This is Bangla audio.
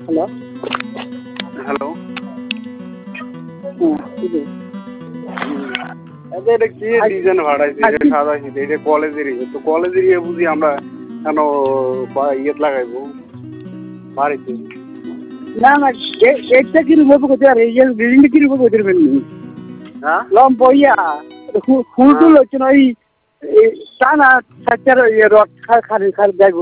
হ্যালো হ্যালো এটা কি ডিজাইন ভাড়াইছে এটা সাদাইছে এটা কলেজেরই তো কলেজেরই বুঝি আমরা কেন ইয়ে লাগাইবো বাড়িতে না না গেটটা কিরকম করতে আর এই যে বিল্ডিংটা কিরকম করতে পারবেন হ্যাঁ লম বইয়া ফুল টুল হচ্ছে না ওই টানা রড খালি খালি দেখবো